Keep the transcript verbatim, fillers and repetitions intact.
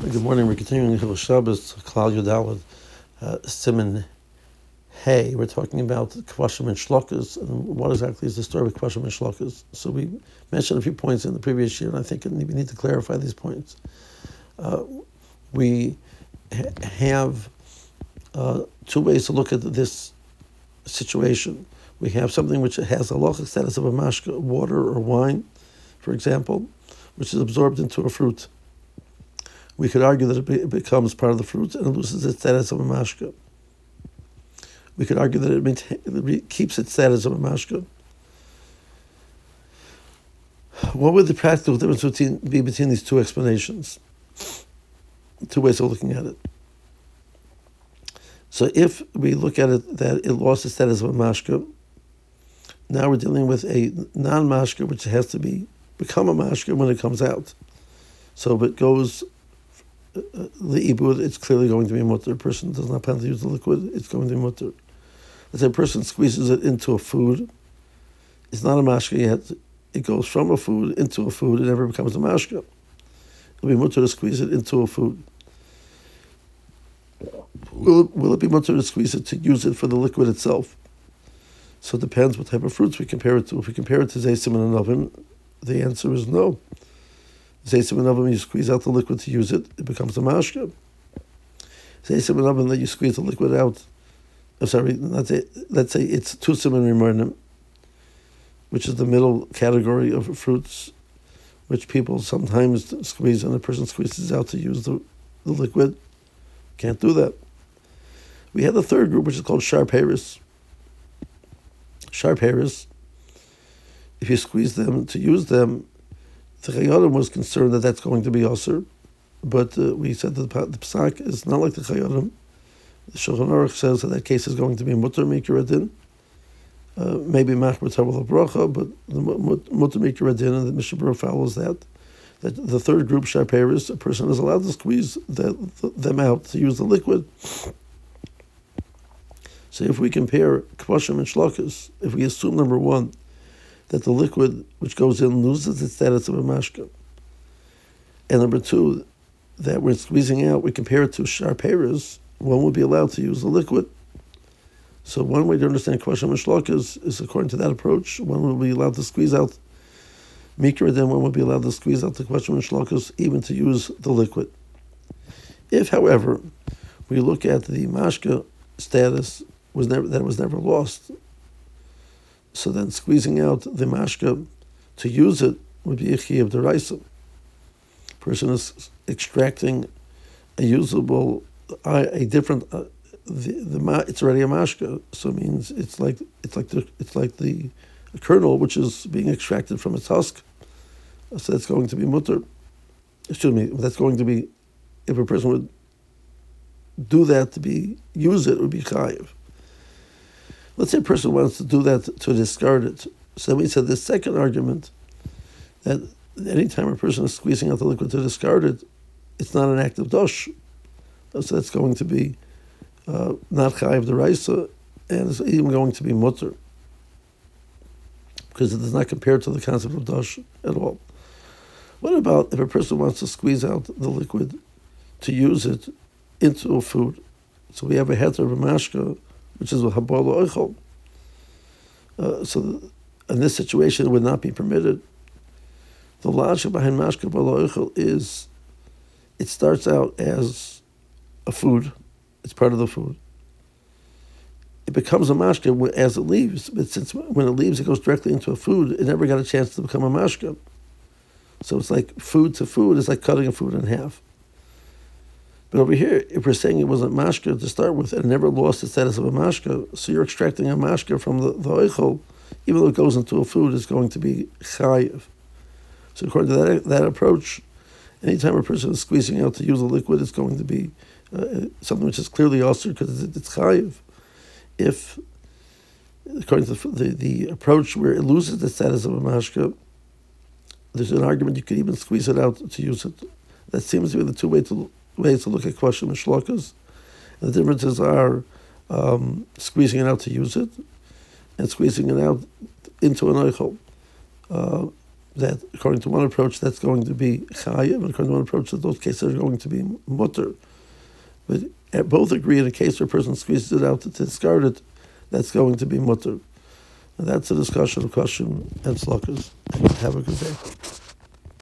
Good morning. We're continuing Hilchos Shabbos, Klal Yudalad, uh, Siman Hey. We're talking about Kvashim and Shlokas, and what exactly is the story of Kvashim and Shlokas. So we mentioned a few points in the previous year, and I think we need to clarify these points. Uh, we ha- have uh, two ways to look at this situation. We have something which has a halachic status of a mashka, water or wine, for example, which is absorbed into a fruit. We could argue that it, be, it becomes part of the fruit and it loses its status of a mashka. We could argue that it, maintain, it keeps its status of a mashka. What would the practical difference between, be between these two explanations? Two ways of looking at it. So if we look at it that it lost its status of a mashka, now we're dealing with a non-mashka which has to be become a mashka when it comes out. So if it goes Uh, the ibud, it's clearly going to be mutter. A person does not plan to use the liquid, it's going to be mutter. Let's say a person squeezes it into a food, it's not a mashka yet, it goes from a food into a food, it never becomes a mashka. It'll be mutter to squeeze it into a food. Will, will it be mutter to squeeze it to use it for the liquid itself? So it depends what type of fruits we compare it to. If we compare it to zaysim and an oven, the answer is no. Zaysim and oven, you squeeze out the liquid to use it, it becomes a mashka. Zaysim and oven, that you squeeze the liquid out, I'm sorry, let's say, let's say it's two siman rimarnim, which is the middle category of fruits, which people sometimes squeeze, and a person squeezes out to use the, the liquid. Can't do that. We have the third group, which is called sharp haris. Sharp haris, if you squeeze them to use them, the Chayodim was concerned that that's going to be Osir, but uh, we said that the, the Psak is not like the Chayodim. The Shulchan Aruch says that that case is going to be Mutter Mikra Adin, uh, maybe Machmer Tavel Bracha, but the Mutter Mikra Adin, and the Mishnah Berurah follows that. That the third group, Sharperis, a person is allowed to squeeze the, the, them out to use the liquid. So if we compare Kvashim and Shlokas, if we assume number one, that the liquid which goes in loses its status of a mashka. And number two, that when squeezing out, we compare it to sharp haris, one would be allowed to use the liquid. So one way to understand Kvashim and Shlokas is according to that approach, one would be allowed to squeeze out mikra, then one would be allowed to squeeze out the Kvashim and Shlokas even to use the liquid. If, however, we look at the mashka status was never that was never lost, so then squeezing out the mashka to use it would be a chiyuv d'oraisa. Person is extracting a usable, a different, uh, the, the it's already a mashka, so it means it's like it's like the it's like the kernel which is being extracted from its husk. So that's going to be mutter. Excuse me, that's going to be, if a person would do that to be use it, it would be chayiv. Let's say a person wants to do that to discard it. So we said the second argument, that any time a person is squeezing out the liquid to discard it, it's not an act of dosh. So that's going to be uh, not chayiv d'oraisa, and it's even going to be mutter, because it is not compared to the concept of dosh at all. What about if a person wants to squeeze out the liquid to use it into a food? So we have a heter of a mashka, which is a habar lo'ochel. Uh, so in this situation, it would not be permitted. The logic behind mashka bar lo'ochel is, it starts out as a food, it's part of the food. It becomes a mashka as it leaves, but since when it leaves, it goes directly into a food, it never got a chance to become a mashka. So it's like food to food, it's like cutting a food in half. But over here, if we're saying it wasn't mashka to start with and it never lost its status of a mashka, so you're extracting a mashka from the, the oichel, even though it goes into a food, it's going to be chayiv. So according to that, that approach, anytime a person is squeezing out to use a liquid, it's going to be uh, something which is clearly osir because it's, it's chayiv. If, according to the, the, the approach where it loses the status of a mashka, there's an argument you could even squeeze it out to use it. That seems to be the two way to, ways to look at Kvashim and Shlokas. The differences are um, squeezing it out to use it and squeezing it out into an oichel. Uh, that according to one approach that's going to be chayiv, and according to one approach that those cases are going to be mutter. But both agree in a case where a person squeezes it out to discard it, that's going to be mutter. And that's a discussion of Kashim and Slakas. Have a good day.